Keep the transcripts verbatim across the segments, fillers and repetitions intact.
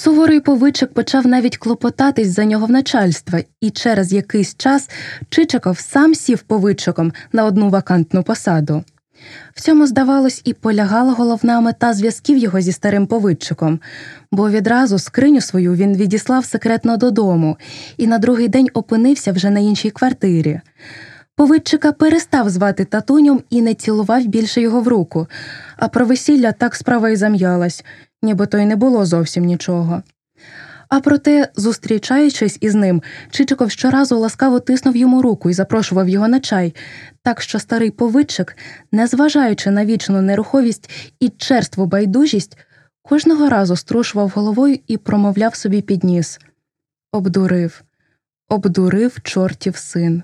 Суворий повидчик почав навіть клопотатись за нього в начальства, і через якийсь час Чичиков сам сів повидчиком на одну вакантну посаду. В цьому, здавалось, і полягала головна мета зв'язків його зі старим повидчиком, бо відразу скриню свою він відіслав секретно додому і на другий день опинився вже на іншій квартирі. Повидчика перестав звати татунем і не цілував більше його в руку, а про весілля так справа й зам'ялась, нібито й не було зовсім нічого. А проте, зустрічаючись із ним, Чичиков щоразу ласкаво тиснув йому руку і запрошував його на чай, так що старий повидчик, незважаючи на вічну неруховість і черству байдужість, кожного разу струшував головою і промовляв собі під ніс: «Обдурив, обдурив чортів син».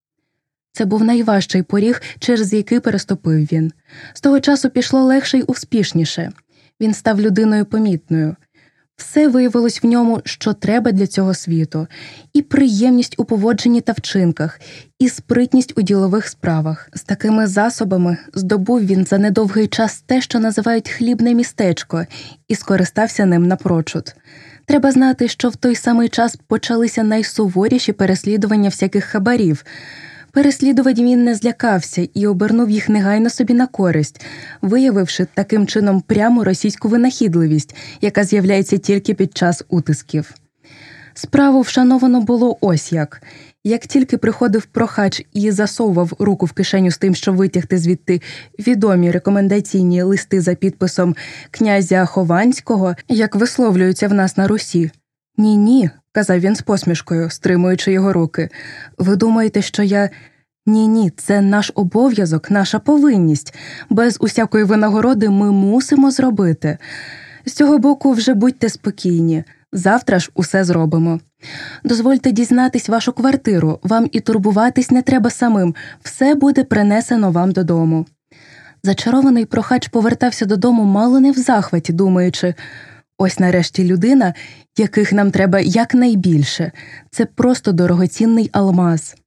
Це був найважчий поріг, через який переступив він. З того часу пішло легше й успішніше. Він став людиною помітною. Все виявилось в ньому, що треба для цього світу. І приємність у поводженні та вчинках, і спритність у ділових справах. З такими засобами здобув він за недовгий час те, що називають «хлібне містечко», і скористався ним напрочуд. Треба знати, що в той самий час почалися найсуворіші переслідування всяких хабарів. Переслідувань він не злякався і обернув їх негайно собі на користь, виявивши таким чином пряму російську винахідливість, яка з'являється тільки під час утисків. Справу вшановано було ось як. Як тільки приходив прохач і засовував руку в кишеню з тим, щоб витягти звідти відомі рекомендаційні листи за підписом князя Хованського, як висловлюються в нас на Русі. «Ні-ні», – казав він з посмішкою, стримуючи його руки. «Ви думаєте, що я…» «Ні-ні, це наш обов'язок, наша повинність. Без усякої винагороди ми мусимо зробити. З цього боку вже будьте спокійні. Завтра ж усе зробимо. Дозвольте дізнатись вашу квартиру, вам і турбуватись не треба самим, все буде принесено вам додому». Зачарований прохач повертався додому мало не в захваті, думаючи: ось нарешті людина, яких нам треба якнайбільше. Це просто дорогоцінний алмаз.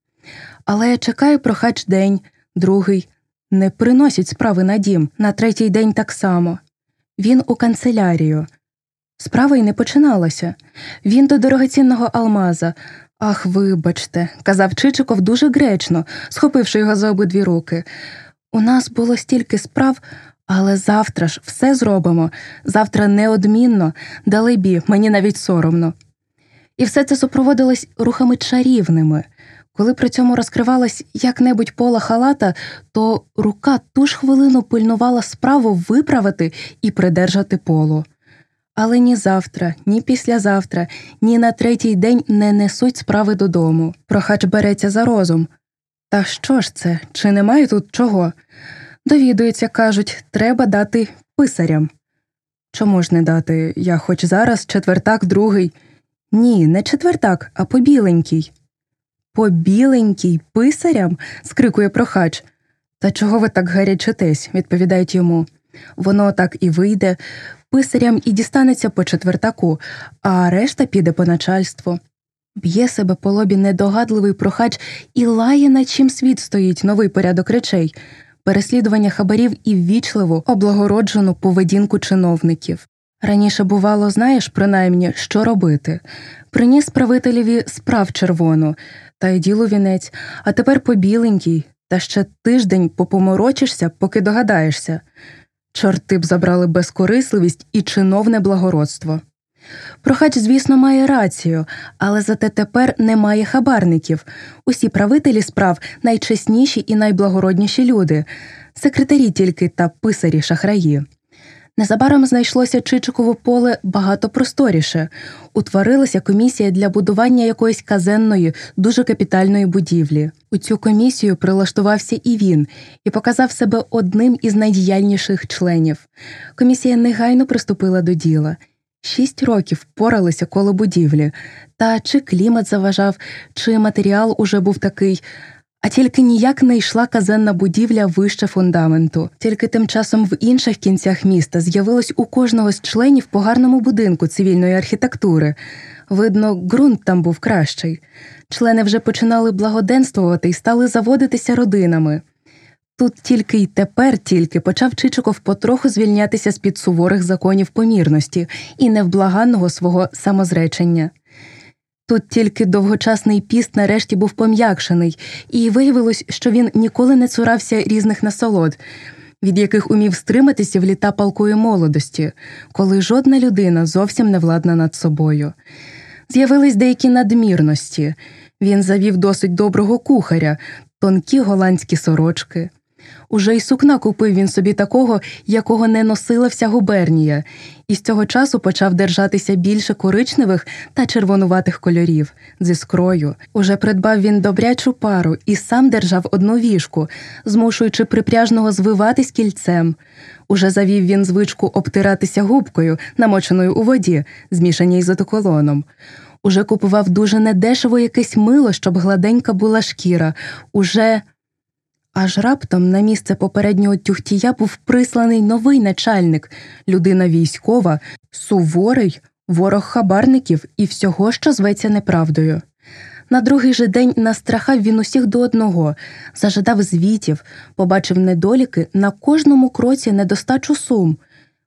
Але чекає прохач день, другий. Не приносять справи на дім, на третій день так само. Він у канцелярію. Справа й не починалася. Він до дорогоцінного алмаза. «Ах, вибачте», – казав Чичиков дуже гречно, схопивши його за обидві руки. «У нас було стільки справ, але завтра ж все зробимо. Завтра неодмінно, далебі, мені навіть соромно». І все це супроводилось рухами чарівними. Коли при цьому розкривалась як-небудь пола халата, то рука ту ж хвилину пильнувала справу виправити і придержати полу. Але ні завтра, ні післязавтра, ні на третій день не несуть справи додому. Прохач береться за розум. Та що ж це? Чи немає тут чого? Довідується, кажуть, треба дати писарям. Чому ж не дати? Я хоч зараз четвертак другий. Ні, не четвертак, а побіленький. Побіленький писарям? Скрикує прохач. Та чого ви так гарячитесь? Відповідають йому. Воно так і вийде. Писарям і дістанеться по четвертаку, а решта піде по начальству. Б'є себе по лобі недогадливий прохач і лає, над чим світ стоїть новий порядок речей. Переслідування хабарів і ввічливу, облагороджену поведінку чиновників. Раніше бувало, знаєш, принаймні, що робити. Приніс правителеві справ червону, та й ділу вінець, а тепер побіленький, та ще тиждень попоморочишся, поки догадаєшся. Чорти б забрали безкорисливість і чиновне благородство. Прохач, звісно, має рацію, але зате тепер немає хабарників. Усі правителі справ – найчесніші і найблагородніші люди. Секретарі тільки та писарі-шахраї. Незабаром знайшлося Чичиково поле багато просторіше. Утворилася комісія для будування якоїсь казенної, дуже капітальної будівлі. У цю комісію прилаштувався і він, і показав себе одним із найдіяльніших членів. Комісія негайно приступила до діла. Шість років поралися коло будівлі. Та чи клімат заважав, чи матеріал уже був такий. А тільки ніяк не йшла казенна будівля вище фундаменту. Тільки тим часом в інших кінцях міста з'явилось у кожного з членів по гарному будинку цивільної архітектури. Видно, ґрунт там був кращий. Члени вже починали благоденствувати і стали заводитися родинами. Тут тільки й тепер тільки почав Чичиков потроху звільнятися з-під суворих законів помірності і невблаганного свого самозречення. Тут тільки довгочасний піст нарешті був пом'якшений, і виявилось, що він ніколи не цурався різних насолод, від яких умів стриматися в літа палкої молодості, коли жодна людина зовсім не владна над собою. З'явились деякі надмірності. Він завів досить доброго кухаря, тонкі голландські сорочки. Уже й сукна купив він собі такого, якого не носила вся губернія, і з цього часу почав держатися більше коричневих та червонуватих кольорів, з іскрою. Уже придбав він добрячу пару і сам держав одну віжку, змушуючи припряжного звиватись кільцем. Уже завів він звичку обтиратися губкою, намоченою у воді, змішаній з одеколоном. Уже купував дуже недешево якесь мило, щоб гладенька була шкіра. Уже... Аж раптом на місце попереднього тюхтія був присланий новий начальник, людина військова, суворий, ворог хабарників і всього, що зветься неправдою. На другий же день настрахав він усіх до одного, зажадав звітів, побачив недоліки на кожному кроці недостачу сум.